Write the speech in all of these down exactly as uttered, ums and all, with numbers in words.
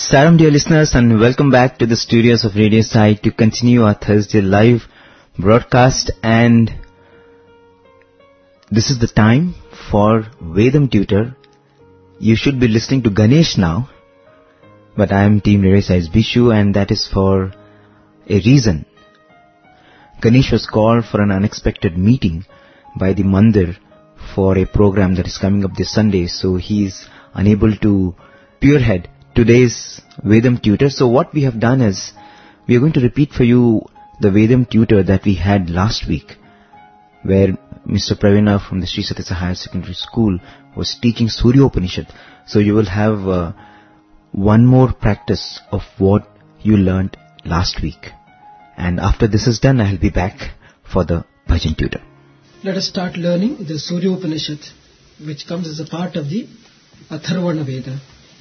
Salam dear listeners, and welcome back to the studios of Radio Sai to continue our Thursday live broadcast. And this is the time for Vedam Tutor. You should be listening to Ganesh now, but I am Team Radio Sai's Bishu, and that is for a reason. Ganesh was called for an unexpected meeting by the Mandir for a program that is coming up this Sunday, so he is unable to spearhead today's Vedam Tutor. So what we have done is, we are going to repeat for you the Vedam Tutor that we had last week, where Mister Pravina from the Sri Satyasa Higher Secondary School was teaching Surya Upanishad. So you will have uh, one more practice of what you learnt last week. And after this is done, I will be back for the Bhajan Tutor. Let us start learning the Surya Upanishad, which comes as a part of the Atharvana Veda.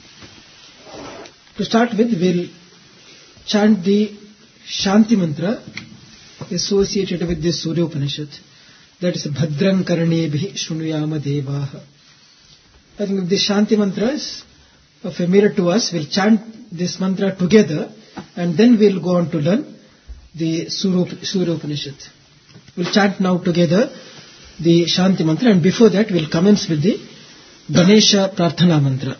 To start with, we'll chant the Shanti Mantra associated with this Surya Upanishad. That is Bhadram Karnebhi Shrunuyama Devaha. I think if the Shanti Mantra is familiar to us, we'll chant this mantra together and then we'll go on to learn the Surya Upanishad. We'll chant now together the Shanti Mantra, and before that we'll commence with the Ganesha Prarthana Mantra.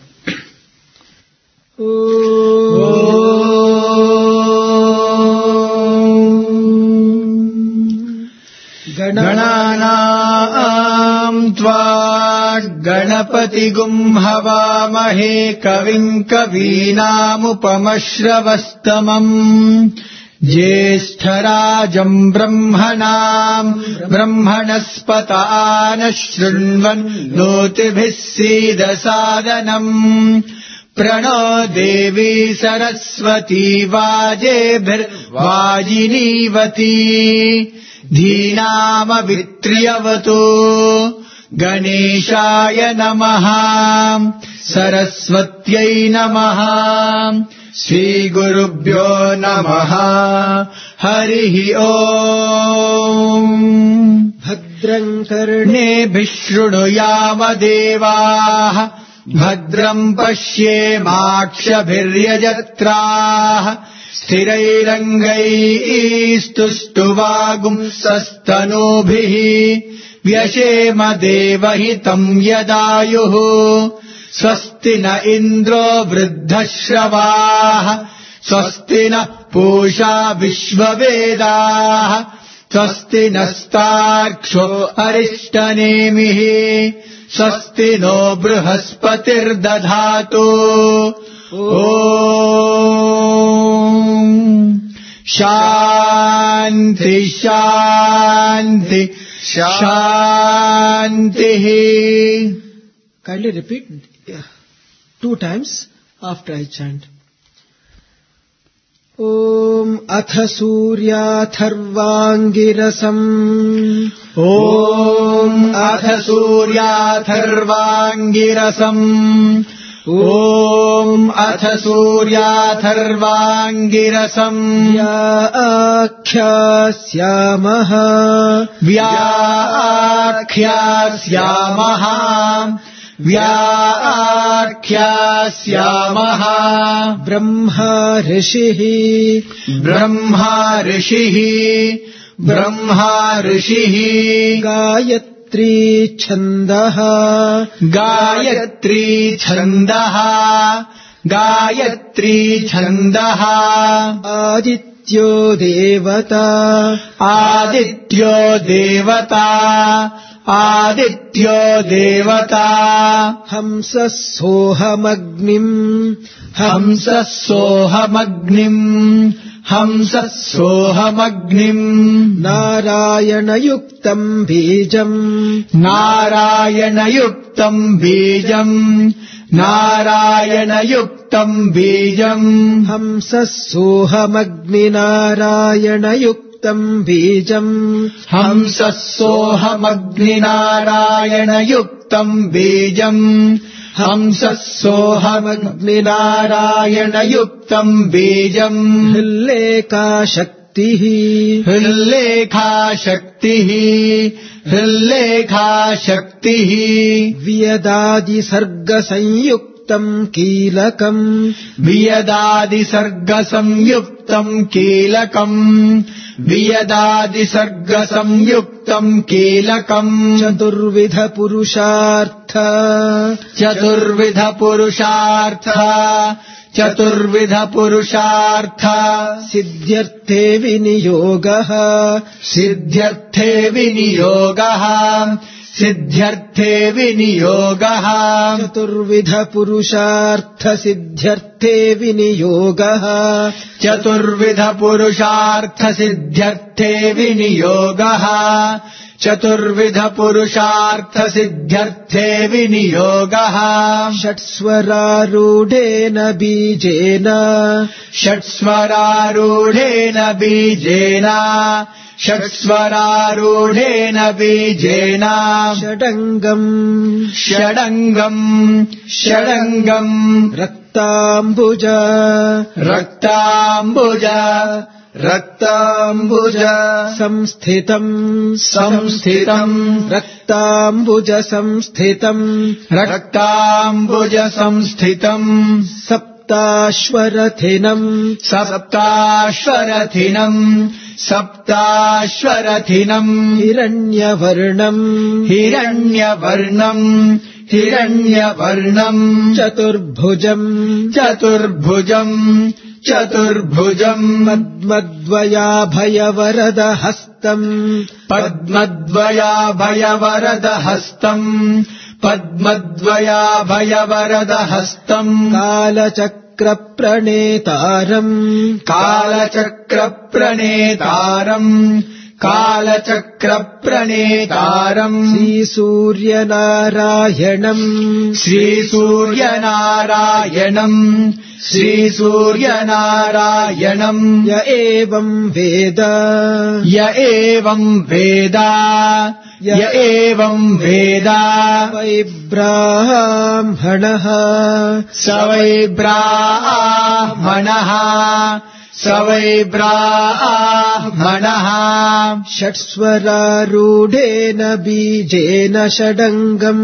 Gananam tva Ganapatigum Havamahe Kavim Kavinamupamashravastamam Jyeshtarajam Brahmanam Brahmanaspatana Shrunvan Notibhisida Sadanam Prano Devi Saraswati Vajebhir Vajinivati Dhinama Vitriyavato Ganeshaya Namaha Saraswatyai Namaha Sri Gurubhyo Namaha Harihi Om Bhadram Karnebhi Shrunuyama Devaha Bhadram Pashyemakshabhiryajatraha Sthirairangaistustuvagum sastanubhihi Vyashema devahitam yadayuhu Swasti na indro vruddhashravaha Swasti na pusha vishvavedaha Swasti nastaksho arishtanemihi Swasti no bruhaspatir dadhatu Om Shanti Shanti Shanti. Kindly repeat two times after I chant. Om Atha Surya Tharvangirasam. Om Atha Surya Tharvangirasam. Om Atha Surya Tharvangirasam. Vyākhyāsyāmaha. Vyākhyāsyāmaha. Vyākhyāsyāmaha. Brahma Rishihi. Brahma Rishihi. Brahma Rishihi. Gayatri Chandaha. Gayatri Chandaha. Gayatri Chandaha. Adityo Devata. Adityo Devata. Adityo Devata. Hamsa Sohamagnim. Hamsa Sohamagnim. Hamsa Sohamagnim. Narayana Yuktam Bijam. Narayana Yuktam Bijam. Narayana Yuktam Bijam. Hamsa Sohamagni Narayana Yuktam Bijam. Hamsa Sohamagni Narayana Yuktam Bijam. Hamsa Sohamagni Narayana Yuktam Bijam. Hilleka Shaktihi. Hilleka Shaktihi. Hilleka Shaktihi. Vyadadi Sarga Sanyukta संयुक्तम् कीलकम् वियदादिसर्गसंयुक्तम् कीलकम् वियदादिसर्गसंयुक्तम् कीलकम् चतुर्विध पुरुषार्थ चतुर्विध पुरुषार्थ चतुर्विध पुरुषार्थ सिद्ध्यर्थे विनियोगः सिद्ध्यर्थे विनियोगः सिद्ध्यर्थे विनियोगः चतुर्विध पुरुषार्थ सिद्ध्यर्थे विनियोगः चतुर्विध पुरुषार्थ सिद्ध्यर्थे विनियोगः चतुर्विध पुरुषार्थ सिद्ध्यर्थे विनियोगः षट्स्वरारूढेन बीजेन षट्स्वरारूढेन बीजेन षट्स्वरारूढेन बीजेन षडङ्गम् षडङ्गम् षडङ्गम् रक्ताम्बुज रक्ताम्बुज रक्ताम्बुज संस्थितम् संस्थितम् रक्ताम्बुज संस्थितम् रक्ताम्बुज संस्थितम् सप्ताश्वरथिनम् सप्ताश्वरथिनम् सप्ताश्वरथिनम् हिरण्यवर्णम् हिरण्यवर्णम् हिरण्यवर्णम् चतुर्भुजम् चतुर्भुजम् चतुर्भुजम् पद्मद्वयाभयवरदहस्तम् पद्मद्वयाभयवरदहस्तम् पद्मद्वयाभयवरदहस्तम् कालचक्रप्रणेतारम् कालचक्रप्रणेतारम् कालचक्रप्रणेतारम् श्रीसूर्यनारायणम् श्रीसूर्यनारायणम् श्रीसूर्यनारायणम् य एवम् वेद य एवम् वेद य एवम् वेद वै ब्राह्मणः स वै ब्राह्मणः स वै ब्राह्मणः षट्स्वरारूढेन बीजेन षडङ्गम्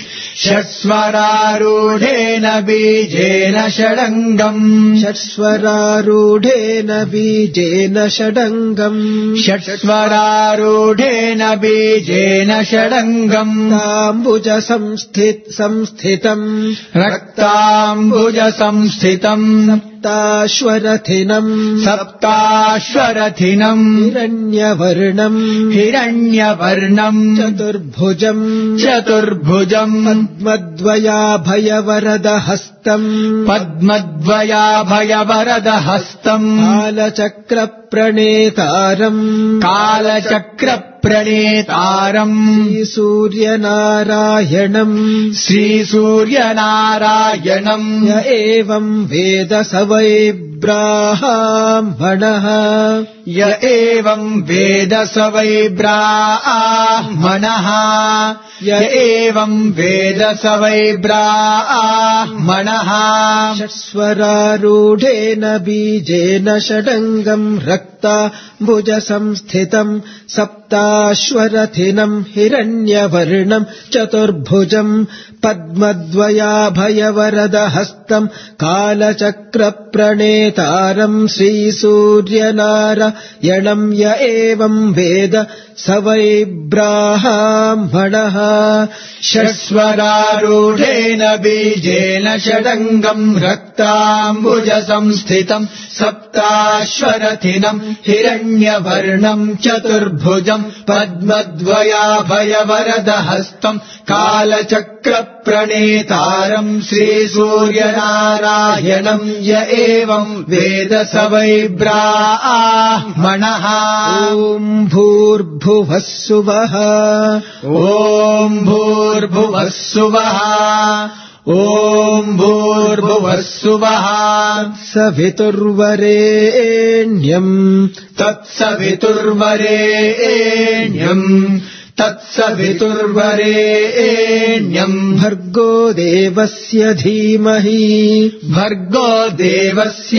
षट्स्वरारूढेन बीजेन षडङ्गम् षट्स्वरारूढेन बीजेन षडङ्गम् षट्स्वरारूढेन बीजेन षडङ्गम् रक्ताम्बुज संस्थित संस्थितम् रक्ताम्बुज संस्थितम् सप्ताश्वरथिनम् सप्ताश्वरथिनम् हिरण्यवर्णम् हिरण्यवर्णम् चतुर्भुजम् चतुर्भुजम् पद्मद्वयाभयवरदहस्तम् पद्मद्वयाभयवरदहस्तम् कालचक्रप्रणेतारम् कालचक्रप्रणेतारम् श्रीसूर्यनारायणम् श्रीसूर्यनारायणम् य एवम् वेद स वै ब्राह्मणः य एवम् वेद स वै ब्राह्मणः य एवम् वेद स वै ब्राह्मणः षट्स्वरारूढेन बीजेन षडङ्गम् रक्ताम्बुज संस्थितम् सप्ताश्वरथिनम् हिरण्यवर्णम् चतुर्भुजम् पद्मद्वयाभयवरदहस्तम् कालचक्रप्रणेतारम् श्रीसूर्यनारायणम् य एवम् वेद स वै ब्राह्मणः षट्स्वरारूढेन बीजेन षडङ्गम् रक्ताम्बुज संस्थितम् सप्ताश्वरथिनम् हिरण्यवर्णम् चतुर्भुजम् पद्मद्वयाभयवरदहस्तम् कालचक्रप्रणेतारम् श्रीसूर्यनारायणम् य एवम् वेद स वै ब्राह्मणः ॐ भूर्भुवः सुवः ॐ भूर्भुवः सुवः ॐ भूर्भुवः सुवः सवितुर्वरेण्यम् तत्सवितुर्वरेण्यम् तत्सवितुर्वरेण्यम् भर्गो देवस्य धीमहि भर्गो देवस्य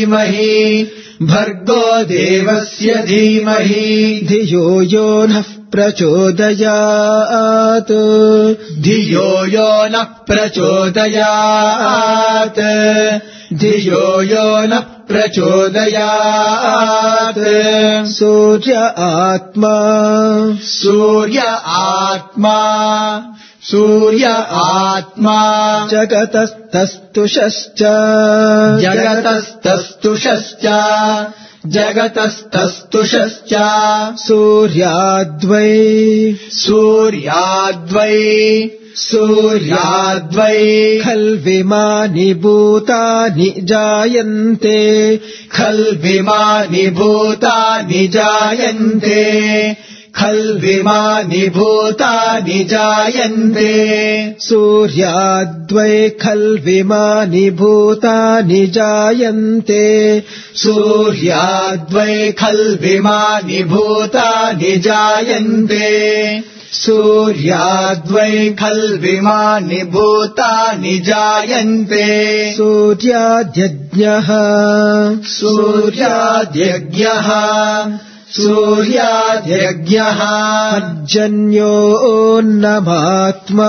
धीमहि भर्गो देवस्य धीमहि धियो यो नः प्रचोदयात् धियो यो नः प्रचोदयात् धियो यो नः प्रचोदयात् सूर्य आत्मा सूर्य आत्मा सूर्य आत्मा जगतस्तस्तुषश्च जगतस्तस्तुषश्च जगतस्तस्तुषश्च सूर्याद्वै सूर्याद्वै सूर्याद्वै खल्विमानि भूतानि जायन्ते खल्विमानि भूतानि जायन्ते खल्विमानि भूतानि जायन्ते सूर्याद्वै खल्विमानि भूतानि जायन्ते सूर्याद्वै खल्विमानि भूतानि जायन्ते सूर्याद्वै खल्विमानि भूतानि जायन्ते सूर्याद्यज्ञः सूर्याद्यज्ञः सूर्याद्यज्ञः पर्जन्योऽन्नमात्मा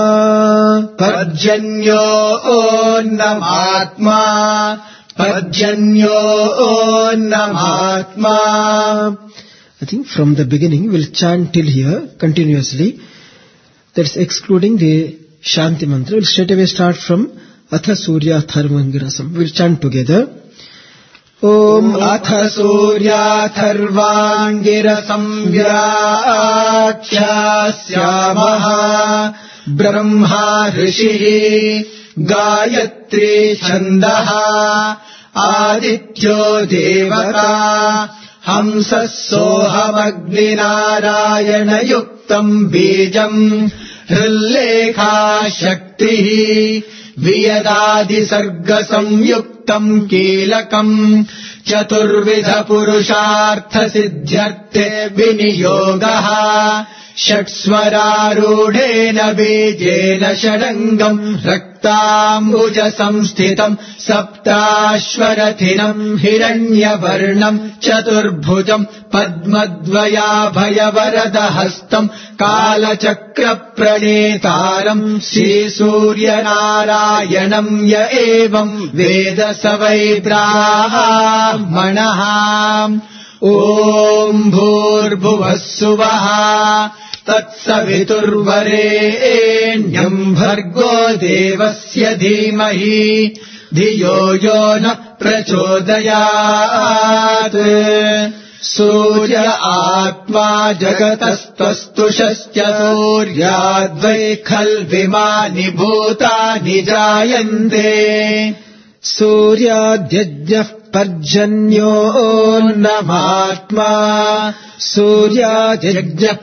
पर्जन्योऽन्नमात्मा पर्जन्योऽन्नमात्मा. I think from the beginning we'll chant till here continuously. That's excluding the Shanti mantra. We'll straight away start from Atha Surya Tharvangirasam. We'll chant together. Om Atha Surya Tharvangirasam Vyakhyāsyāmaha Brahma Rishihi Gayatri Chandaha Adityo Devata Hamsas Sohamagninārāyana Yuktam Bijam Hrillekha Shaktihi Viyadadi Sarga Samyuktam Kilakam Chaturvidha Purushartha Siddhyarthe Viniyogaha Shaksvararudhena Bijena Shadangam Raktambuja Samsthitam Saptashvarathinam Hiranyavarnam Chaturbhujam Padmadvaya Bhayavarada-hastam Kalachakra Pranetaram Sri Surya Narayanam Ya Evam Veda Savai Brahmanaha. Om Bhurbhuvassuvaha Tatsaviturvarenyam Bhargo Devasya Dhimahi Dhiyo Yo Nah Prachodayat. Surya Atma Jagatastastushasya Suryadvai Khalvimani Bhutani Jayante Suryadyajnah Parjanyo'nnamatma Suryadyajnah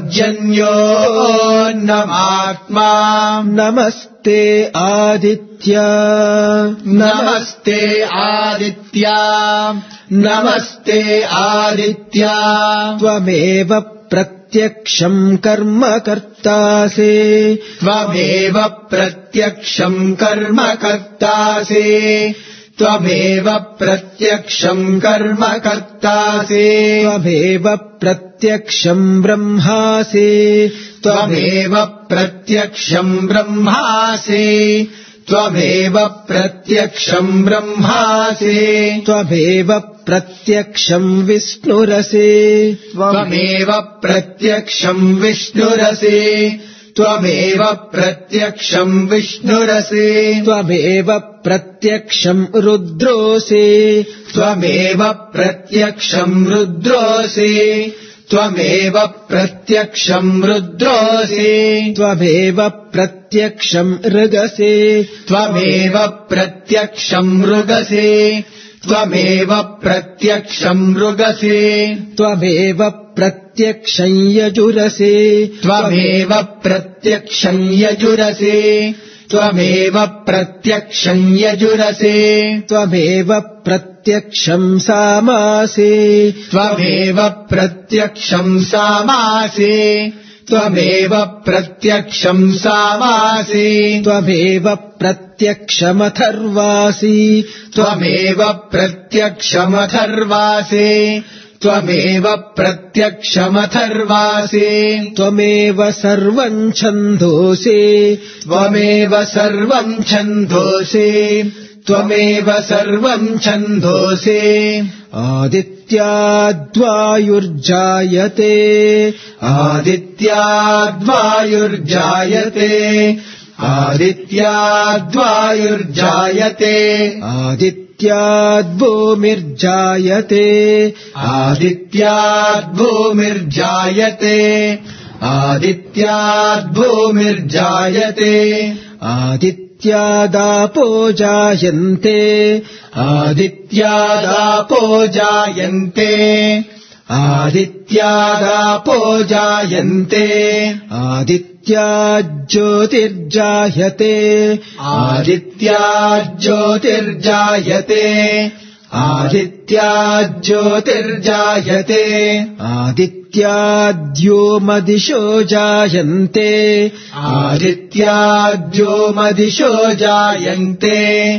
Parjanyo'nnamatma. Namaste Aditya Namaste Aditya Namaste Aditya Tvameva Pratyaksham Karma Kartase Tvameva Pratyaksham Karma Kartase Tvameva Pratyaksham Karma Kartase Tvameva Pratyaksham Brahmase Tvameva Pratyaksham Brahmase Tvameva Pratyaksham Brahmase Tvameva Pratyaksham Vishnurase Tvameva Pratyaksham Vishnurase Tvameva Pratyaksham Vishnurase Tvameva Pratyaksham Rudrose Tvameva Pratyaksham Rudrose Tvameva Pratyaksham Rudrose Tvameva Pratyaksham Rugase Tvameva Pratyaksham Rugase Tvameva Pratyaksham Rugase Tvameva Pratyaksham Yajurase Tvameva Pratyaksham Yajurase Tvameva Pratyaksham Yajurase Tvameva Pratyaksham Samase Tvameva Pratyaksham Samase Tvameva Pratyaksham Samase Tvameva Pratyaksham Atharvasi Tvameva Pratyaksham Atharvase त्वमेव प्रत्यक्षमथर्वासि त्वमेव सर्वं छन्दोषि त्वमेव सर्वं छन्दोषि त्वमेव सर्वं छन्दोषि आदित्याद्वायुर्जायते आदित्याद्वायुर्जायते आदित्याद्वायुर्जायते आदित्याद्भूमिर्जायते आदित्याद्भूमिर्जायते आदित्याद्भूमिर्जायते आदित्यादापो जायन्ते आदित्यादापो जायन्ते आदित्यादापो जायन्ते आदित्याज्योतिर्जायते आदित्याज्योतिर्जायते आदित्याज्योतिर्जायते आदित्याद्योमदिशो जायन्ते आदित्याद्योमदिशो जायन्ते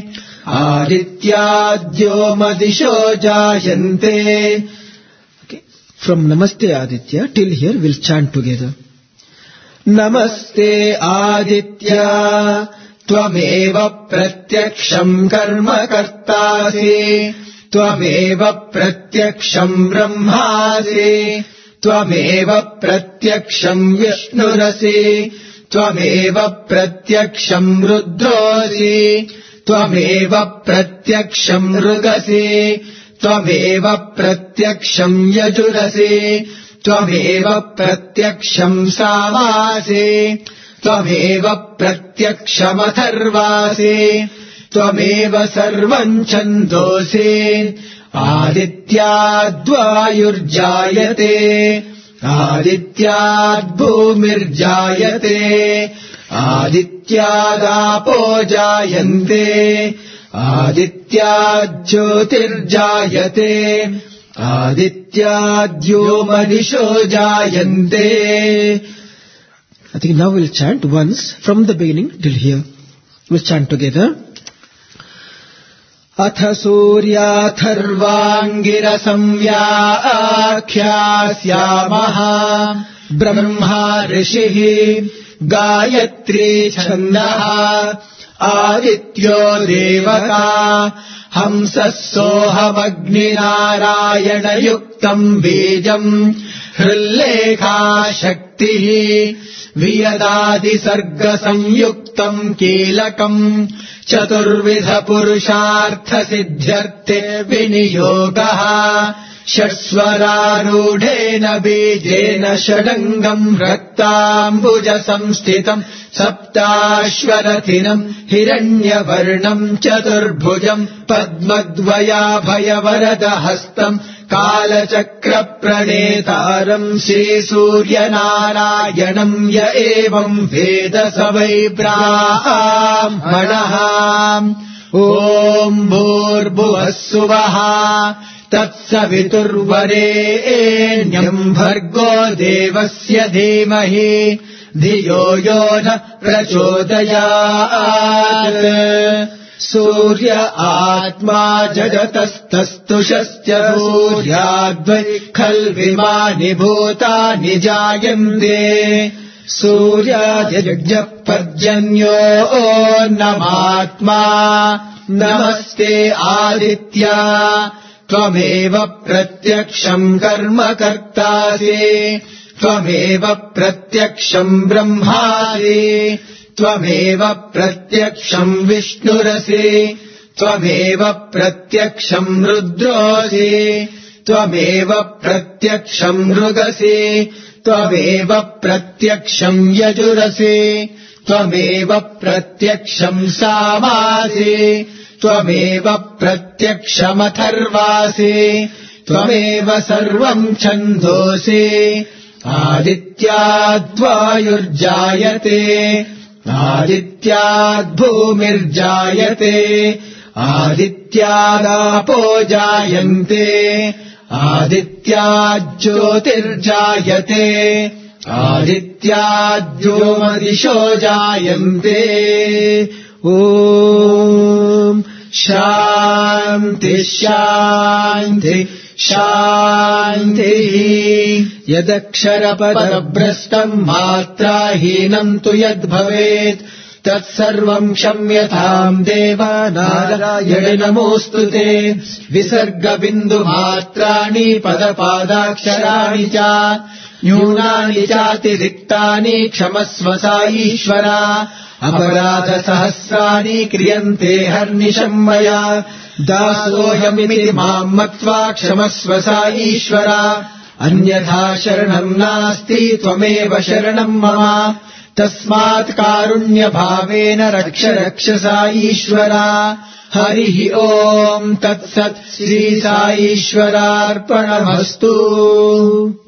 आदित्याद्योमदिशो जायन्ते. From Namaste Aditya till here we'll chant together. नमस्ते आदित्य त्वमेव प्रत्यक्षम् कर्म कर्तासि त्वमेव प्रत्यक्षम् ब्रह्मासि त्वमेव प्रत्यक्षम् विष्णुरसि त्वमेव प्रत्यक्षम् रुद्रोऽसि त्वमेव प्रत्यक्षम् मृगसि त्वमेव प्रत्यक्षम् यजुरसि त्वमेव प्रत्यक्षम् सामासि त्वमेव प्रत्यक्षमथर्वासि त्वमेव सर्वम् छन्दोषि आदित्याद्वायुर्जायते आदित्याद्भूमिर्जायते आदित्यादापो जायन्ते आदित्याज्योतिर्जायते आदित्याद्योमदिशो जायन्ते. I think now we'll chant once from the beginning till here. We'll chant together. अथ सूर्याथर्वाङ्गिरसंव्याख्यास्यामः ब्रह्मा ऋषिः गायत्री छन्दः आदित्यो देवता हंसः सोऽहमग्निनारायणयुक्तम् बीजम् हृल्लेखा शक्तिः वियदादिसर्गसंयुक्तम् कीलकम् चतुर्विधपुरुषार्थसिद्ध्यर्थे विनियोगः षट्स्वरारूढेन बीजेन षडङ्गम् रक्ताम्बुजसंस्थितम् सप्ताश्वरथिनम् हिरण्यवर्णम् चतुर्भुजम् पद्मद्वयाभयवरदहस्तम् कालचक्रप्रणेतारम् श्रीसूर्यनारायणम् य एवम् वेद स वै ब्राह्मणः. ॐ भूर्भुवः सुवः तत्सवितुर्वरेण्यम् भर्गो देवस्य धीमहि धियो यो न प्रचोदयात्. सूर्य आत्मा जगतस्तस्तुषश्च सूर्याद्वै खल्विमानि भूतानि जायन्ते. सूर्याद्यज्ञपर्जन्यो नमात्मा नमस्ते आदित्य त्वमेव प्रत्यक्षम् कर्म कर्तासि त्वमेव प्रत्यक्षम् ब्रह्मासि त्वमेव प्रत्यक्षम् विष्णुरसि त्वमेव प्रत्यक्षम् रुद्रोऽसि त्वमेव प्रत्यक्षम् मृगसि त्वमेव प्रत्यक्षम् यजुरसि त्वमेव प्रत्यक्षम् सामासि त्वमेव प्रत्यक्षमथर्वासि त्वमेव सर्वम् छन्दोषि आदित्याद्वायुर्जायते आदित्याद्भूमिर्जायते आदित्यादापो जायन्ते आदित्याज्योतिर्जायते आदित्याद्योमदिशो जायन्ते. ॐ शान्ति శాంతి శాంతి శాంతిః. యదక్షరపదభ్రష్టం మాత్రాహీనం తు యద్భవేత్ తత్సర్వం క్షమ్యతాం దేవ నారాయణ నమోస్తుతే. విసర్గ బిందు మాత్రాణి పదపాదాక్షరాణి చ న్యూనాని చాతిరిక్తాని క్షమస్వ సాయీశ్వర. అపరాధ సహస్రాణి క్రియంతే హర్నిశం మయా దాసోహమితి మాం మత్వా క్షమస్వ సాయీశ్వర. అన్యథా శరణం నాస్తి త్వమేవ శరణం మమ. తస్మాత్ కారుణ్య భావేన రక్ష రక్ష సాయీశ్వర. హరి ఓం తత్సత్. శ్రీ సాయీశ్వరార్పణమస్తు.